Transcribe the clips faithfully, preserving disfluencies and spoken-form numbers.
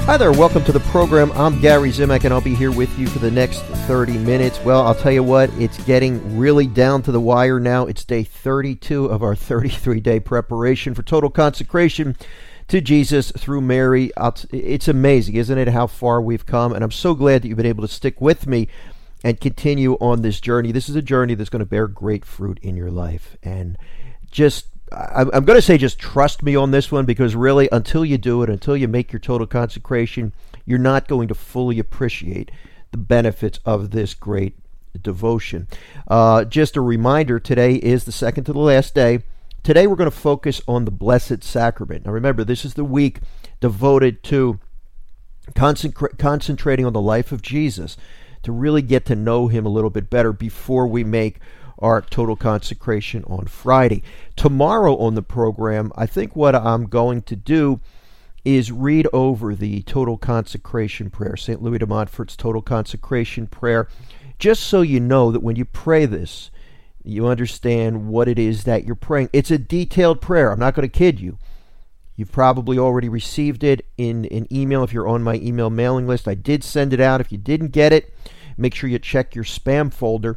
Hi there, welcome to the program. I'm Gary Zimak, and I'll be here with you for the next thirty minutes. Well, I'll tell you what, it's getting really down to the wire now. It's day thirty-two of our thirty-three day preparation for total consecration to Jesus through Mary. I'll t- it's amazing, isn't it, how far we've come? And I'm so glad that you've been able to stick with me and continue on this journey. This is a journey that's going to bear great fruit in your life. And just I'm going to say just trust me on this one, because really, until you do it, until you make your total consecration, you're not going to fully appreciate the benefits of this great devotion. Uh, just a reminder, today is the second to the last day. Today we're going to focus on the Blessed Sacrament. Now remember, this is the week devoted to concentra- concentrating on the life of Jesus, to really get to know him a little bit better before we make our total consecration on Friday. Tomorrow on the program, I think what I'm going to do is read over the total consecration prayer, Saint Louis de Montfort's total consecration prayer, just so you know that when you pray this, you understand what it is that you're praying. It's a detailed prayer. I'm not going to kid you. You've probably already received it in an email if you're on my email mailing list. I did send it out. If you didn't get it, make sure you check your spam folder.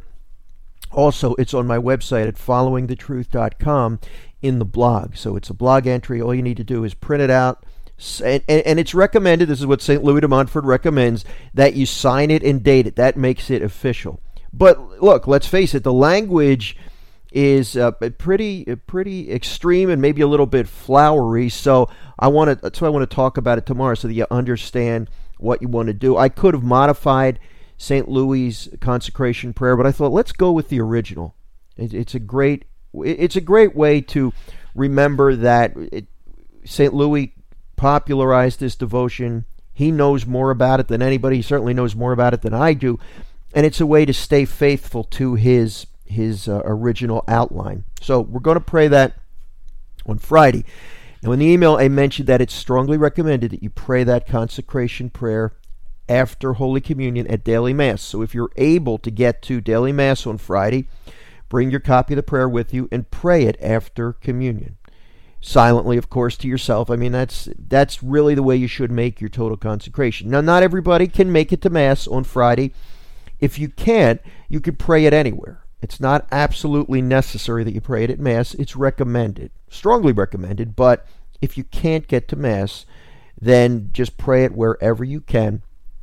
Also, it's on my website at following the truth dot com in the blog. So it's a blog entry. All you need to do is print it out. And, and, and it's recommended, this is what Saint Louis de Montfort recommends, that you sign it and date it. That makes it official. But look, let's face it, the language is uh, pretty pretty extreme and maybe a little bit flowery. So I want to that's why I want to talk about it tomorrow, so that you understand what you want to do. I could have modified Saint Louis' consecration prayer, but I thought, let's go with the original. It, it's a great, it's a great way to remember that it, Saint Louis popularized this devotion. He knows more about it than anybody. He certainly knows more about it than I do, and it's a way to stay faithful to his his uh, original outline. So we're going to pray that on Friday. Now, in the email, I mentioned that it's strongly recommended that you pray that consecration prayer after Holy Communion at daily Mass. So if you're able to get to daily Mass on Friday, bring your copy of the prayer with you and pray it after communion. Silently, of course, to yourself. I mean, that's that's really the way you should make your total consecration. Now, not everybody can make it to Mass on Friday. If you can't, you could pray it anywhere. It's not absolutely necessary that you pray it at Mass. It's recommended, strongly recommended, but if you can't get to Mass, then just pray it wherever you can.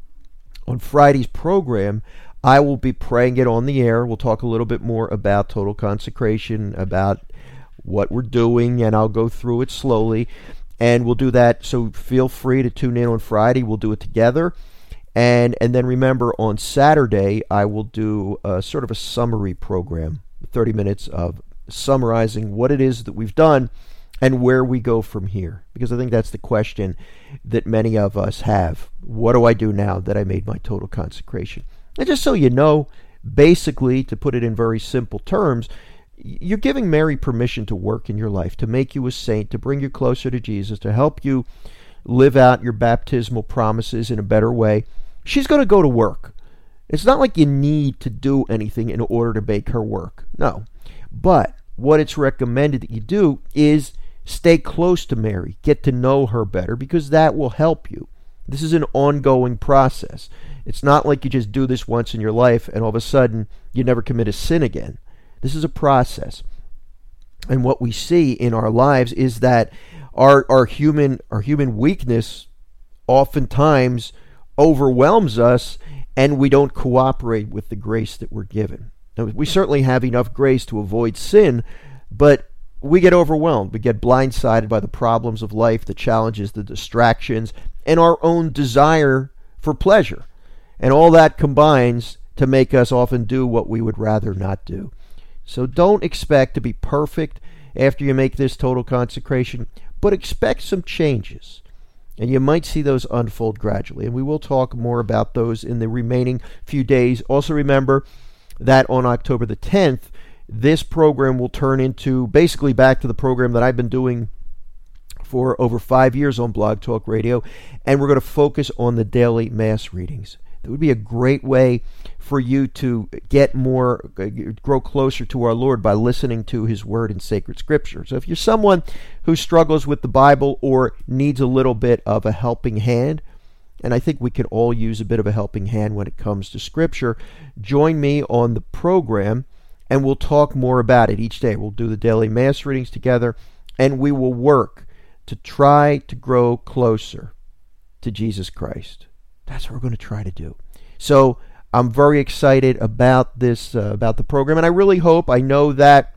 On Friday's program, I will be praying it on the air. We'll talk a little bit more about total consecration, about what we're doing, and I'll go through it slowly. And we'll do that, so feel free to tune in on Friday. We'll do it together. And and then remember, on Saturday, I will do a sort of a summary program, thirty minutes of summarizing what it is that we've done and where we go from here. Because I think that's the question that many of us have. What do I do now that I made my total consecration? And just so you know, basically, to put it in very simple terms, you're giving Mary permission to work in your life, to make you a saint, to bring you closer to Jesus, to help you live out your baptismal promises in a better way. She's going to go to work. It's not like you need to do anything in order to make her work. No. But what it's recommended that you do is stay close to Mary, get to know her better, because that will help you. This is an ongoing process. It's not like you just do this once in your life and all of a sudden you never commit a sin again. This is a process. And what we see in our lives is that our our human our human weakness oftentimes overwhelms us, and we don't cooperate with the grace that we're given. Now, we certainly have enough grace to avoid sin, but we get overwhelmed. We get blindsided by the problems of life, the challenges, the distractions, and our own desire for pleasure. And all that combines to make us often do what we would rather not do. So don't expect to be perfect after you make this total consecration, but expect some changes. And you might see those unfold gradually. And we will talk more about those in the remaining few days. Also remember that on October the tenth, this program will turn into basically back to the program that I've been doing for over five years on Blog Talk Radio, and we're going to focus on the daily Mass readings. It would be a great way for you to get more, grow closer to our Lord by listening to His Word in sacred Scripture. So if you're someone who struggles with the Bible or needs a little bit of a helping hand, and I think we can all use a bit of a helping hand when it comes to Scripture. Join me on the program, and we'll talk more about it each day. We'll do the daily Mass readings together, and we will work to try to grow closer to Jesus Christ. That's what we're going to try to do. So I'm very excited about this, uh, about the program, and I really hope, I know that,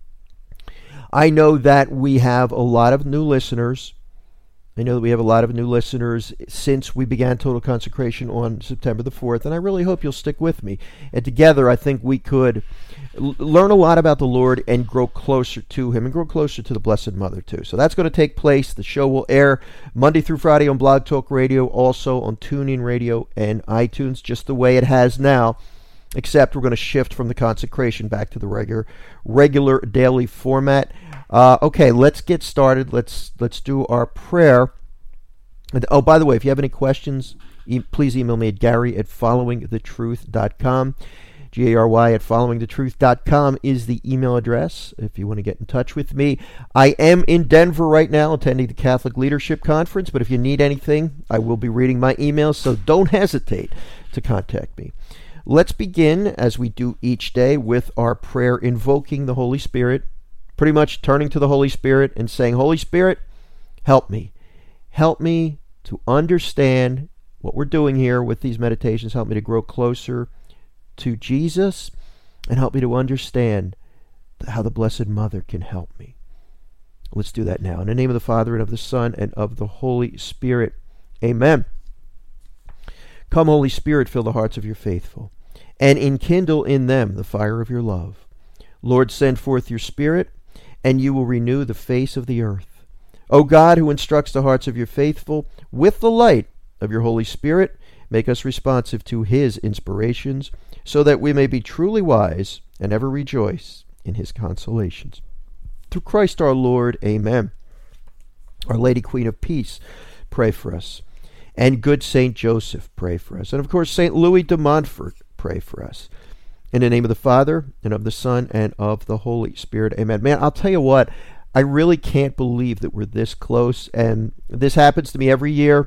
I know that we have a lot of new listeners. I know that we have a lot of new listeners since we began Total Consecration on September the fourth, and I really hope you'll stick with me. And together, I think we could l- learn a lot about the Lord and grow closer to Him and grow closer to the Blessed Mother, too. So that's going to take place. The show will air Monday through Friday on Blog Talk Radio, also on TuneIn Radio and iTunes, just the way it has now, except we're going to shift from the consecration back to the regular, regular daily format. Uh, okay, let's get started. Let's let's do our prayer. And, oh, by the way, if you have any questions, e- please email me at Gary at following the truth dot com. G A R Y at following the truth dot com is the email address if you want to get in touch with me. I am in Denver right now attending the Catholic Leadership Conference, but if you need anything, I will be reading my emails, so don't hesitate to contact me. Let's begin, as we do each day, with our prayer invoking the Holy Spirit, pretty much turning to the Holy Spirit and saying, Holy Spirit, help me. Help me to understand what we're doing here with these meditations. Help me to grow closer to Jesus, and help me to understand how the Blessed Mother can help me. Let's do that now. In the name of the Father, and of the Son, and of the Holy Spirit. Amen. Come, Holy Spirit, fill the hearts of your faithful, and enkindle in them the fire of your love. Lord, send forth your Spirit, and you will renew the face of the earth. O God, who instructs the hearts of your faithful with the light of your Holy Spirit, make us responsive to his inspirations, so that we may be truly wise and ever rejoice in his consolations. Through Christ our Lord, amen. Our Lady Queen of Peace, pray for us. And good Saint Joseph, pray for us. And of course, Saint Louis de Montfort, pray for us. In the name of the Father, and of the Son, and of the Holy Spirit, amen. Man, I'll tell you what, I really can't believe that we're this close, and this happens to me every year.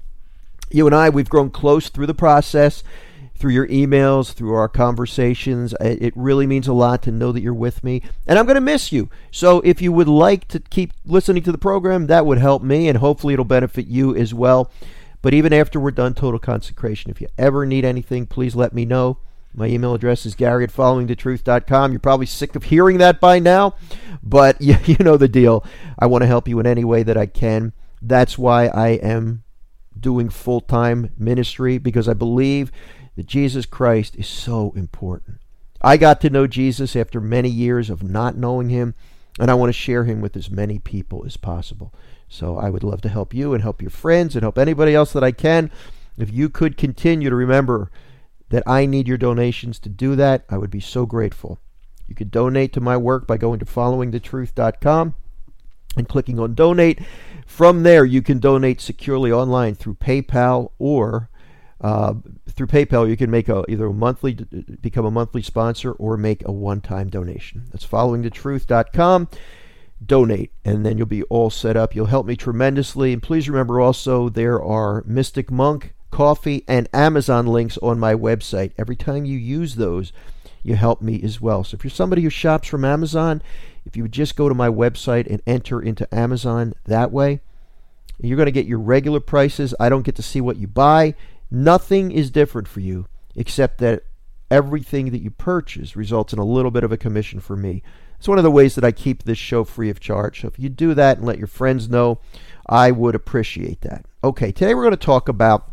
You and I, we've grown close through the process, through your emails, through our conversations. It really means a lot to know that you're with me, and I'm going to miss you. So if you would like to keep listening to the program, that would help me, and hopefully it'll benefit you as well. But even after we're done Total Consecration, if you ever need anything, please let me know. My email address is Gary at following the truth dot com. You're probably sick of hearing that by now, but you, you know the deal. I want to help you in any way that I can. That's why I am doing full-time ministry, because I believe that Jesus Christ is so important. I got to know Jesus after many years of not knowing him, and I want to share him with as many people as possible. So I would love to help you and help your friends and help anybody else that I can. If you could continue to remember that I need your donations to do that, I would be so grateful. You could donate to my work by going to following the truth dot com and clicking on donate. From there, you can donate securely online through PayPal, or uh, through PayPal, you can make a, either a monthly, become a monthly sponsor, or make a one-time donation. That's following the truth dot com. Donate, and then you'll be all set up. You'll help me tremendously. And please remember also, there are Mystic Monk, Coffee, and Amazon links on my website. Every time you use those, you help me as well. So if you're somebody who shops from Amazon, if you would just go to my website and enter into Amazon that way, you're going to get your regular prices. I don't get to see what you buy. Nothing is different for you, except that everything that you purchase results in a little bit of a commission for me. It's one of the ways that I keep this show free of charge. So if you do that and let your friends know, I would appreciate that. Okay, today we're going to talk about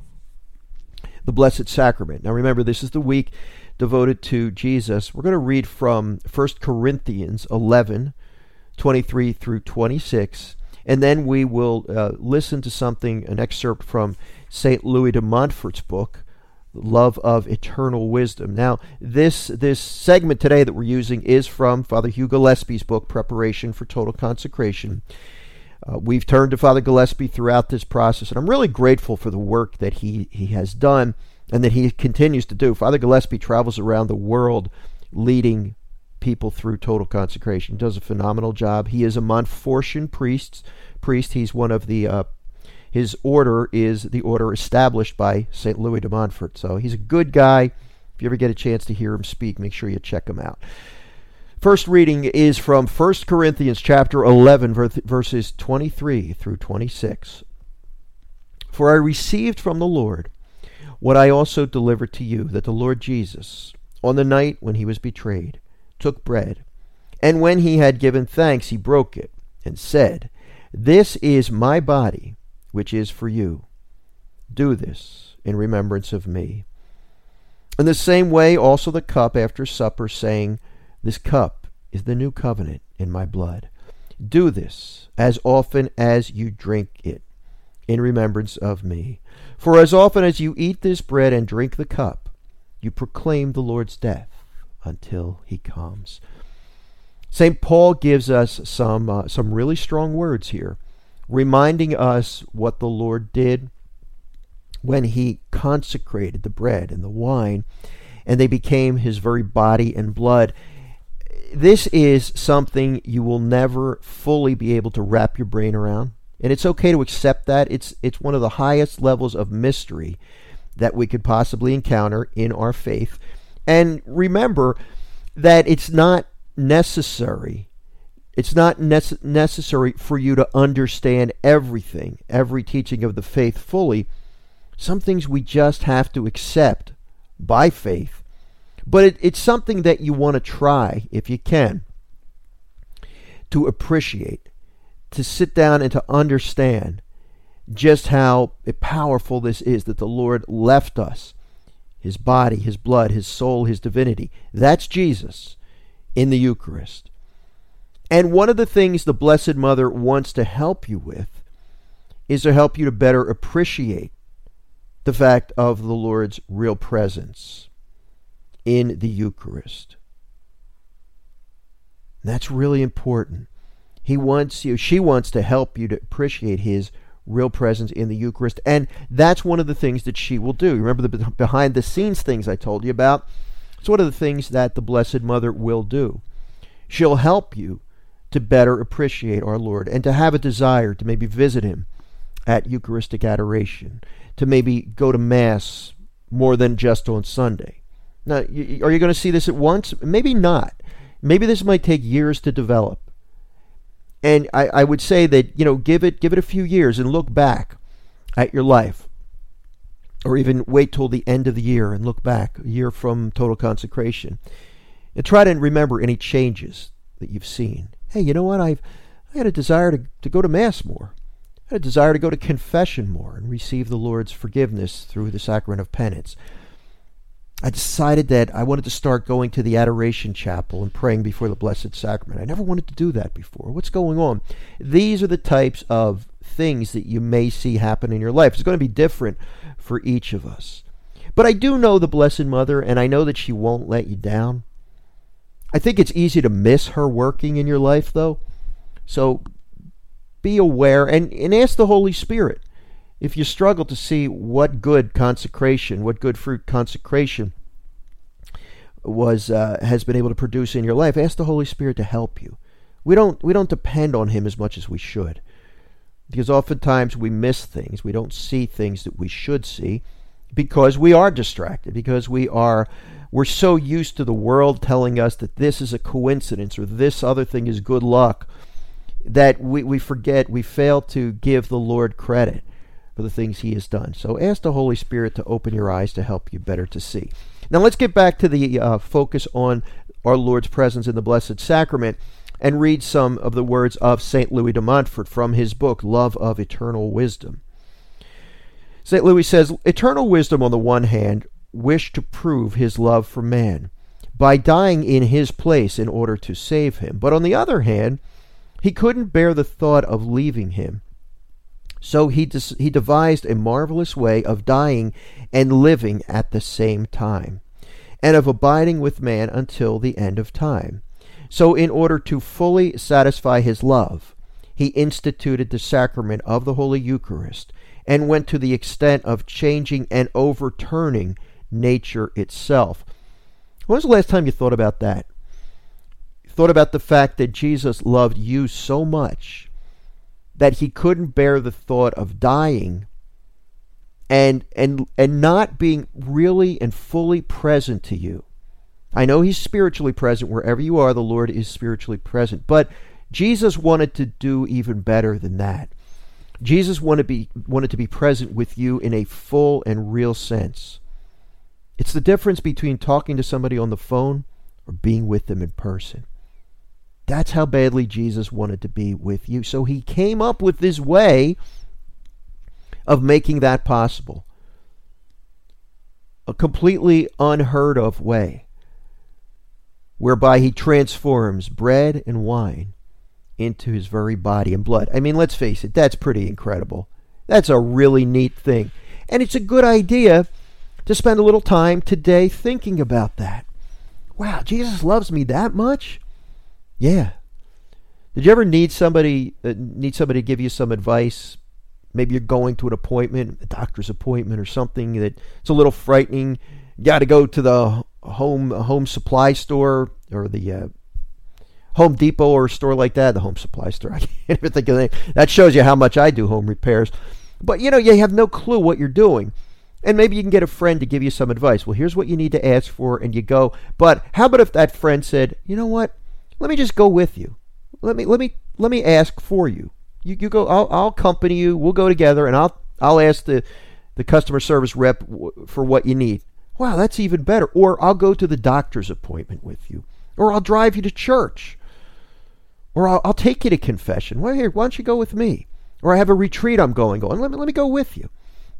the Blessed Sacrament. Now remember, this is the week devoted to Jesus. We're going to read from First Corinthians eleven, twenty-three through twenty-six, and then we will uh, listen to something, an excerpt from Saint Louis de Montfort's book, Love of Eternal Wisdom. Now, this this segment today that we're using is from Father Hugh Gillespie's book, Preparation for Total Consecration. Uh, we've turned to Father Gillespie throughout this process, and I'm really grateful for the work that he, he has done and that he continues to do. Father Gillespie travels around the world leading people through total consecration. He does a phenomenal job. He is a Montfortian priest. priest. He's one of the uh, His order is the order established by Saint Louis de Montfort. So he's a good guy. If you ever get a chance to hear him speak, make sure you check him out. First reading is from First Corinthians chapter eleven, verses twenty-three through twenty-six. For I received from the Lord what I also delivered to you, that the Lord Jesus, on the night when he was betrayed, took bread, and when he had given thanks, he broke it, and said, This is my body, which is for you. Do this in remembrance of me. In the same way also the cup after supper, saying, This cup is the new covenant in my blood. Do this as often as you drink it, in remembrance of me. For as often as you eat this bread and drink the cup, you proclaim the Lord's death until he comes. Saint Paul gives us some uh, some really strong words here, reminding us what the Lord did when he consecrated the bread and the wine, and they became his very body and blood. This is something you will never fully be able to wrap your brain around, and it's okay to accept that. It's it's one of the highest levels of mystery that we could possibly encounter in our faith. And remember that it's not necessary. It's not nece- necessary for you to understand everything, every teaching of the faith fully. Some things we just have to accept by faith. But it, it's something that you want to try, if you can, to appreciate, to sit down and to understand just how powerful this is, that the Lord left us, his body, his blood, his soul, his divinity. That's Jesus in the Eucharist. And one of the things the Blessed Mother wants to help you with is to help you to better appreciate the fact of the Lord's real presence in the Eucharist. And that's really important. He wants you, she wants to help you to appreciate his real presence in the Eucharist, and that's one of the things that she will do. Remember the behind the scenes things I told you about? It's one of the things that the Blessed Mother will do. She'll help you to better appreciate our Lord and to have a desire to maybe visit him at Eucharistic adoration, to maybe go to Mass more than just on Sunday. Now, are you going to see this at once? Maybe not. Maybe this might take years to develop. And I, I would say that, you know, give it give it a few years and look back at your life. Or even wait till the end of the year and look back, a year from total consecration. And try to remember any changes that you've seen. Hey, you know what? I've I had a desire to, to go to Mass more. I had a desire to go to confession more and receive the Lord's forgiveness through the sacrament of penance. I decided that I wanted to start going to the Adoration Chapel and praying before the Blessed Sacrament. I never wanted to do that before. What's going on? These are the types of things that you may see happen in your life. It's going to be different for each of us. But I do know the Blessed Mother, and I know that she won't let you down. I think it's easy to miss her working in your life, though. So be aware and, and ask the Holy Spirit. If you struggle to see what good consecration, what good fruit consecration was uh, has been able to produce in your life, ask the Holy Spirit to help you. We don't we don't depend on him as much as we should, because oftentimes we miss things. We don't see things that we should see because we are distracted, because we are we're so used to the world telling us that this is a coincidence or this other thing is good luck, that we, we forget, we fail to give the Lord credit for the things he has done. So ask the Holy Spirit to open your eyes to help you better to see. Now let's get back to the uh, focus on our Lord's presence in the Blessed Sacrament and read some of the words of Saint Louis de Montfort from his book, Love of Eternal Wisdom. Saint Louis says, Eternal wisdom on the one hand wished to prove his love for man by dying in his place in order to save him. But on the other hand, he couldn't bear the thought of leaving him. So he des- he devised a marvelous way of dying and living at the same time, and of abiding with man until the end of time. So in order to fully satisfy his love, he instituted the sacrament of the Holy Eucharist, and went to the extent of changing and overturning nature itself. When was the last time you thought about that? You thought about the fact that Jesus loved you so much that he couldn't bear the thought of dying and and and not being really and fully present to you. I know he's spiritually present. Wherever you are, the Lord is spiritually present. But Jesus wanted to do even better than that. Jesus wanted to be, wanted to be present with you in a full and real sense. It's the difference between talking to somebody on the phone or being with them in person. That's how badly Jesus wanted to be with you. So he came up with this way of making that possible. A completely unheard of way, whereby he transforms bread and wine into his very body and blood. I mean, let's face it, that's pretty incredible. That's a really neat thing. And it's a good idea to spend a little time today thinking about that. Wow, Jesus loves me that much? Yeah. Did you ever need somebody uh, need somebody to give you some advice? Maybe you're going to an appointment, a doctor's appointment or something that it's a little frightening. You got to go to the home home supply store or the uh, Home Depot or a store like that. The home supply store. I can't even think of that. That shows you how much I do home repairs. But you know, you have no clue what you're doing. And maybe you can get a friend to give you some advice. Well, here's what you need to ask for, and you go. But how about if that friend said, you know what? Let me just go with you. Let me let me let me ask for you. You you go. I'll I'll accompany you. We'll go together, and I'll I'll ask the the customer service rep for what you need. Wow, that's even better. Or I'll go to the doctor's appointment with you, or I'll drive you to church, or I'll I'll take you to confession. Well, here, why don't you go with me? Or I have a retreat I'm going on. Let me let me go with you.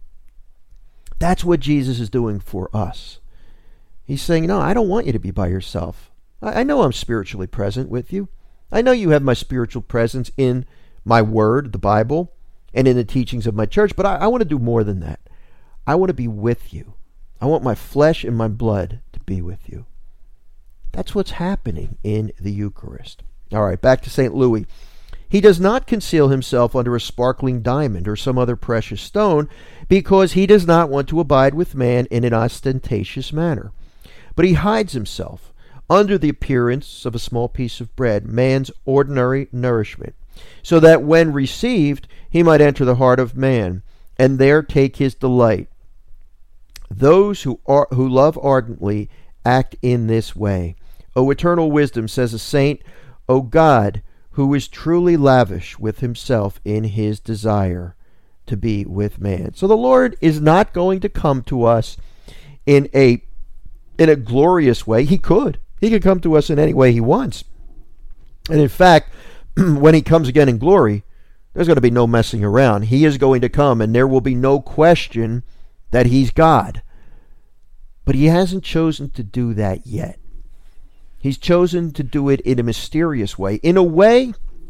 That's what Jesus is doing for us. He's saying, no, I don't want you to be by yourself. I, I know I'm spiritually present with you. I know you have my spiritual presence in my word, the Bible, and in the teachings of my church, but I, I want to do more than that. I want to be with you. I want my flesh and my blood to be with you. That's what's happening in the Eucharist. All right, back to Saint Louis. He does not conceal himself under a sparkling diamond or some other precious stone, because he does not want to abide with man in an ostentatious manner. But he hides himself under the appearance of a small piece of bread, man's ordinary nourishment, so that when received, he might enter the heart of man, and there take his delight. Those who are, who love ardently act in this way. O eternal wisdom, says a saint, O God, who is truly lavish with himself in his desire to be with man. So the Lord is not going to come to us in a in a glorious way. He could. He could come to us in any way he wants. And in fact, when he comes again in glory, there's going to be no messing around. He is going to come, and there will be no question that he's God. But he hasn't chosen to do that yet. He's chosen to do it in a mysterious way, in a way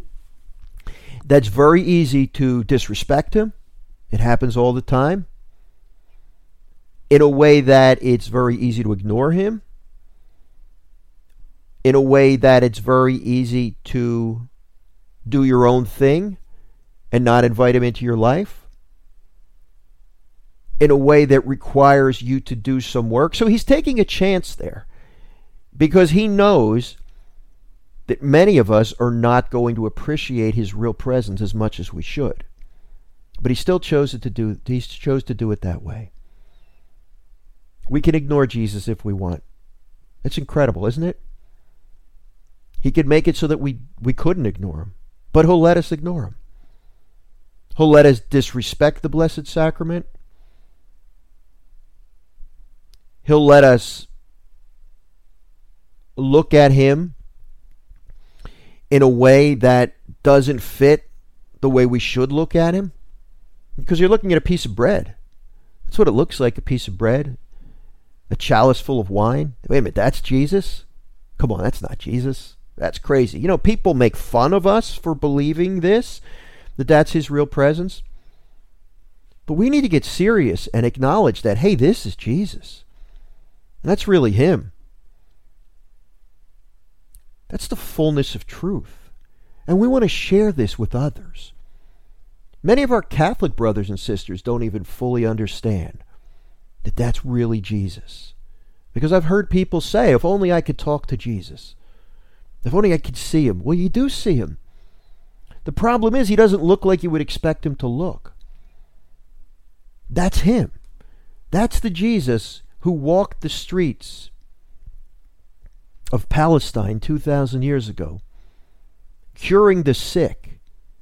that's very easy to disrespect him. It happens all the time. In a way that it's very easy to ignore him. In a way that it's very easy to do your own thing and not invite him into your life. In a way that requires you to do some work. So he's taking a chance there, because he knows that many of us are not going to appreciate his real presence as much as we should. But he still chose it to do he chose to do it that way. We can ignore Jesus if we want. It's incredible, isn't it? He could make it so that we, we couldn't ignore him, but he'll let us ignore him. He'll let us disrespect the Blessed Sacrament. He'll let us look at him in a way that doesn't fit the way we should look at him. Because you're looking at a piece of bread. That's what it looks like, a piece of bread. A chalice full of wine. Wait a minute, that's Jesus? Come on, that's not Jesus. That's crazy. You know, people make fun of us for believing this, that that's his real presence. But we need to get serious and acknowledge that, hey, this is Jesus. And that's really him. That's the fullness of truth. And we want to share this with others. Many of our Catholic brothers and sisters don't even fully understand that that's really Jesus. Because I've heard people say, if only I could talk to Jesus. If only I could see him. Well, you do see him. The problem is he doesn't look like you would expect him to look. That's him. That's the Jesus who walked the streets of Palestine two thousand years ago, curing the sick,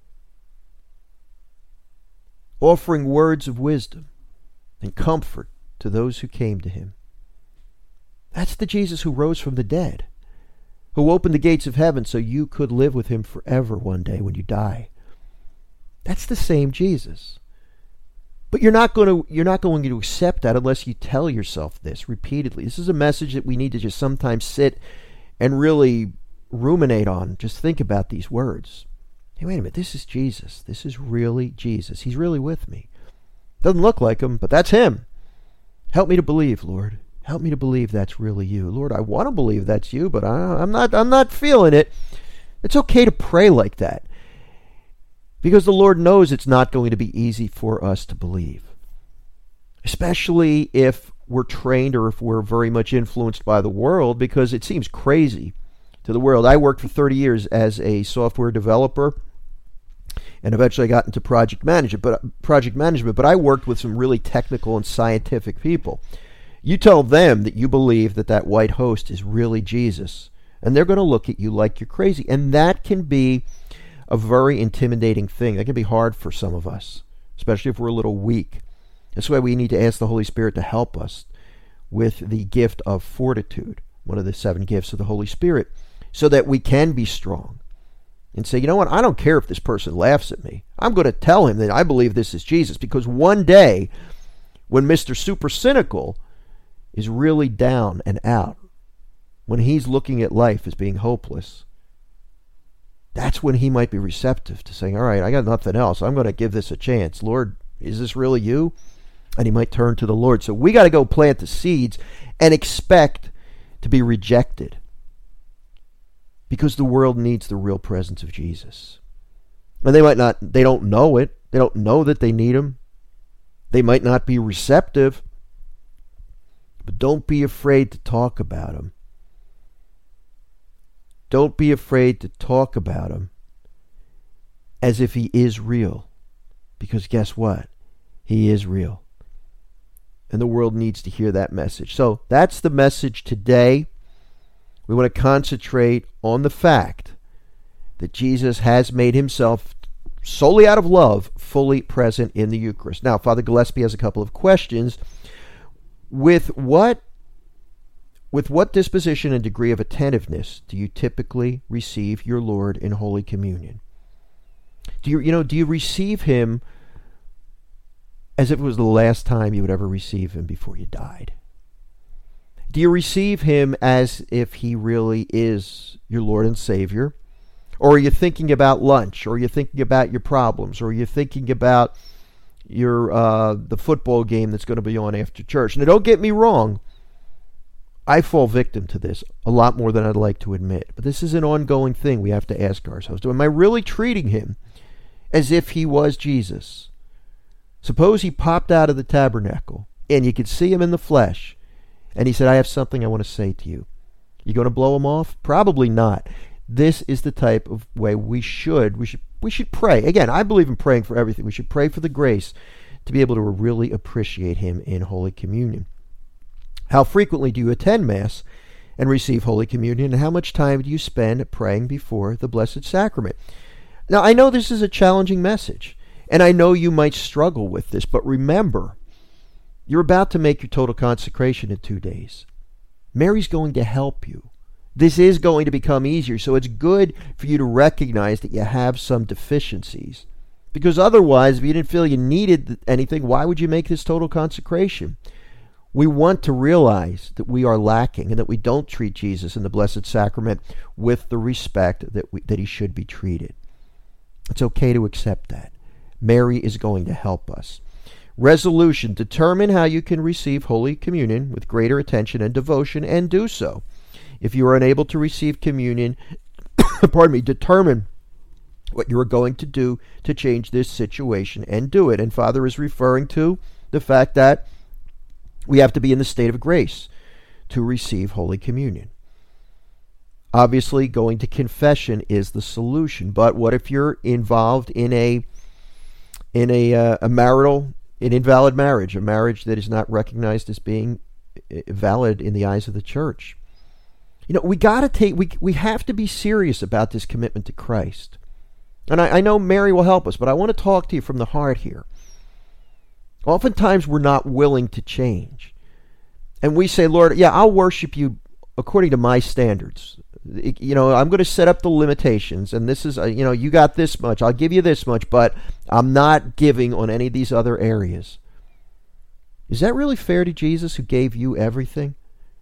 offering words of wisdom and comfort to those who came to him. That's the Jesus who rose from the dead, who opened the gates of heaven so you could live with him forever one day when you die. That's the same Jesus. But you're not going to you're not going to accept that unless you tell yourself this repeatedly. This is a message that we need to just sometimes sit and really ruminate on. Just think about these words. Hey, wait a minute. This is Jesus. This is really Jesus. He's really with me. Doesn't look like him, but that's him. Help me to believe, Lord. Help me to believe that's really you. Lord, I want to believe that's you, but I, I'm not I'm not feeling it. It's okay to pray like that, because the Lord knows it's not going to be easy for us to believe, especially if we're trained or if we're very much influenced by the world, because it seems crazy to the world. I worked for thirty years as a software developer, and eventually I got into project management, but project management, but I worked with some really technical and scientific people. You tell them that you believe that that white host is really Jesus, and they're going to look at you like you're crazy. And that can be a very intimidating thing. That can be hard for some of us, especially if we're a little weak. That's why we need to ask the Holy Spirit to help us with the gift of fortitude, one of the seven gifts of the Holy Spirit, so that we can be strong and say, you know what, I don't care if this person laughs at me. I'm going to tell him that I believe this is Jesus, because one day when Mister Super Cynical is really down and out, when he's looking at life as being hopeless, that's when he might be receptive to saying, all right, I got nothing else. I'm going to give this a chance. Lord, is this really you? And he might turn to the Lord. So we got to go plant the seeds and expect to be rejected, because the world needs the real presence of Jesus. And they might not, they don't know it. They don't know that they need him. They might not be receptive. But don't be afraid to talk about him. Don't be afraid to talk about him as if he is real. Because guess what? He is real. And the world needs to hear that message. So that's the message today. We want to concentrate on the fact that Jesus has made himself, solely out of love, fully present in the Eucharist. Now, Father Gillespie has a couple of questions. With what, with what disposition and degree of attentiveness do you typically receive your Lord in Holy Communion? Do you, you know, do you receive him as if it was the last time you would ever receive him before you died? Do you receive him as if he really is your Lord and Savior? Or are you thinking about lunch? Or are you thinking about your problems? Or are you thinking about your uh, the football game that's going to be on after church? Now, don't get me wrong. I fall victim to this a lot more than I'd like to admit. But this is an ongoing thing we have to ask ourselves. Am I really treating him as if he was Jesus? Suppose he popped out of the tabernacle and you could see him in the flesh, and he said, I have something I want to say to you. You going to blow him off? Probably not. This is the type of way we should, we should, we should pray. Again, I believe in praying for everything. We should pray for the grace to be able to really appreciate him in Holy Communion. How frequently do you attend Mass and receive Holy Communion, and how much time do you spend praying before the Blessed Sacrament? Now, I know this is a challenging message, and I know you might struggle with this, but remember, you're about to make your total consecration in two days. Mary's going to help you. This is going to become easier, so it's good for you to recognize that you have some deficiencies. Because otherwise, if you didn't feel you needed anything, why would you make this total consecration? We want to realize that we are lacking and that we don't treat Jesus in the Blessed Sacrament with the respect that we, that he should be treated. It's okay to accept that. Mary is going to help us. Resolution: determine how you can receive Holy Communion with greater attention and devotion, and do so. If you are unable to receive communion, pardon me, determine what you are going to do to change this situation and do it. And Father is referring to the fact that we have to be in the state of grace to receive Holy Communion. Obviously, going to confession is the solution. But what if you're involved in a in a, uh, a marital, an invalid marriage, a marriage that is not recognized as being valid in the eyes of the church? You know, we got to take, we we have to be serious about this commitment to Christ. And I, I know Mary will help us, but I want to talk to you from the heart here. Oftentimes, we're not willing to change. And we say, Lord, yeah, I'll worship you according to my standards. You know, I'm going to set up the limitations, and this is, you know, you got this much, I'll give you this much, but I'm not giving on any of these other areas. Is that really fair to Jesus, who gave you everything?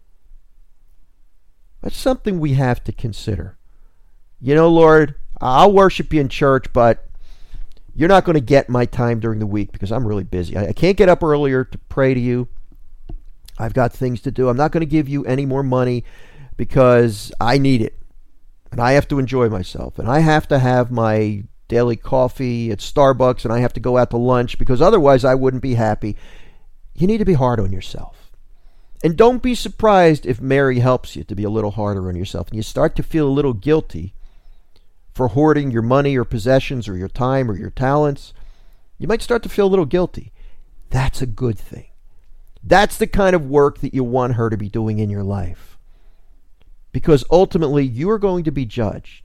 That's something we have to consider. You know, Lord, I'll worship you in church, but you're not going to get my time during the week because I'm really busy. I can't get up earlier to pray to you. I've got things to do. I'm not going to give you any more money because I need it. And I have to enjoy myself. And I have to have my daily coffee at Starbucks, and I have to go out to lunch because otherwise I wouldn't be happy. You need to be hard on yourself. And don't be surprised if Mary helps you to be a little harder on yourself and you start to feel a little guilty for hoarding your money or possessions or your time or your talents. You might start to feel a little guilty. That's a good thing. That's the kind of work that you want her to be doing in your life. Because ultimately, you are going to be judged.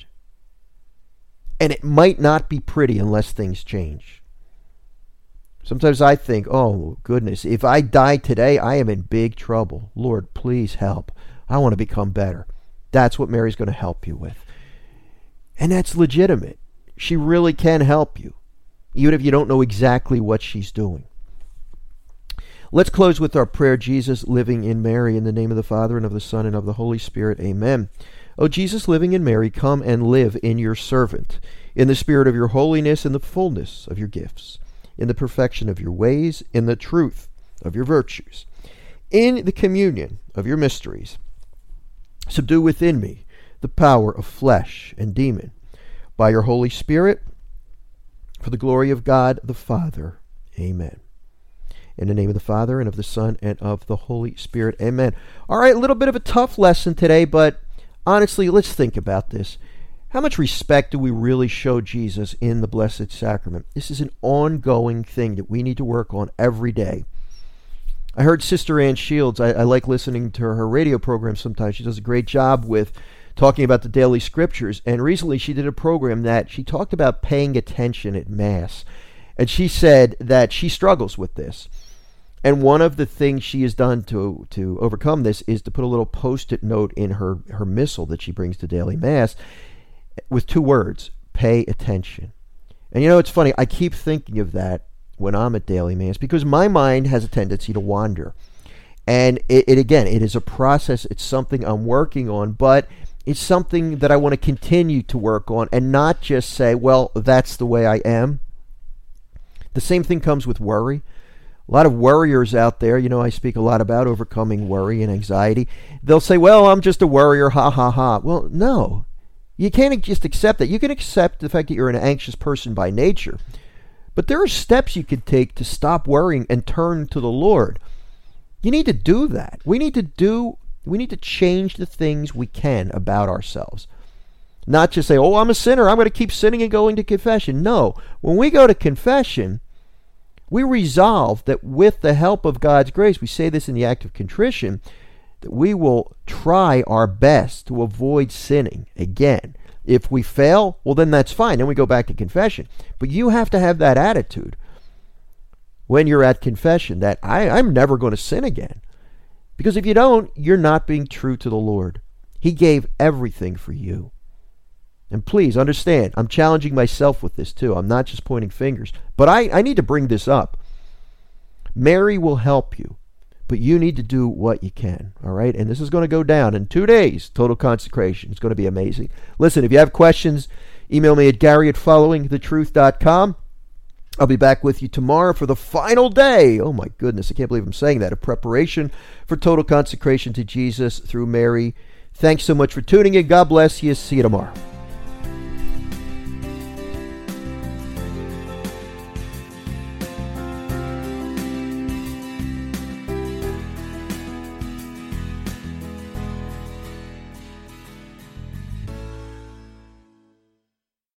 And it might not be pretty unless things change. Sometimes I think, oh, goodness, if I die today, I am in big trouble. Lord, please help. I want to become better. That's what Mary's going to help you with. And that's legitimate. She really can help you, even if you don't know exactly what she's doing. Let's close with our prayer. Jesus, living in Mary, in the name of the Father, and of the Son, and of the Holy Spirit. Amen. O Jesus, living in Mary, come and live in your servant, in the spirit of your holiness and the fullness of your gifts, in the perfection of your ways, in the truth of your virtues, in the communion of your mysteries. Subdue within me the power of flesh and demon, by your Holy Spirit, for the glory of God the Father. Amen. In the name of the Father, and of the Son, and of the Holy Spirit. Amen. All right, a little bit of a tough lesson today, but honestly, let's think about this. How much respect do we really show Jesus in the Blessed Sacrament? This is an ongoing thing that we need to work on every day. I heard Sister Ann Shields. I, I like listening to her radio program sometimes. She does a great job with talking about the daily scriptures. And recently she did a program that she talked about paying attention at Mass. And she said that she struggles with this. And one of the things she has done to to overcome this is to put a little post-it note in her, her missal that she brings to daily Mass with two words: pay attention. And you know, it's funny, I keep thinking of that when I'm at daily Mass because my mind has a tendency to wander. And it, it again, it is a process. It's something I'm working on, but it's something that I want to continue to work on and not just say, well, that's the way I am. The same thing comes with worry. A lot of worriers out there, you know, I speak a lot about overcoming worry and anxiety. They'll say, well, I'm just a worrier, ha, ha, ha. Well, no. You can't just accept that. You can accept the fact that you're an anxious person by nature. But there are steps you can take to stop worrying and turn to the Lord. You need to do that. We need to do, we need to change the things we can about ourselves. Not just say, oh, I'm a sinner, I'm going to keep sinning and going to confession. No. When we go to confession, we resolve that with the help of God's grace, we say this in the act of contrition, that we will try our best to avoid sinning again. If we fail, well, then that's fine. Then we go back to confession. But you have to have that attitude when you're at confession, that I, I'm never going to sin again. Because if you don't, you're not being true to the Lord. He gave everything for you. And please understand, I'm challenging myself with this too. I'm not just pointing fingers. But I, I need to bring this up. Mary will help you, but you need to do what you can. All right? And this is going to go down in two days, total consecration. It's going to be amazing. Listen, if you have questions, email me at Gary at following the truth dot com. I'll be back with you tomorrow for the final day. Oh my goodness, I can't believe I'm saying that. A preparation for total consecration to Jesus through Mary. Thanks so much for tuning in. God bless you. See you tomorrow.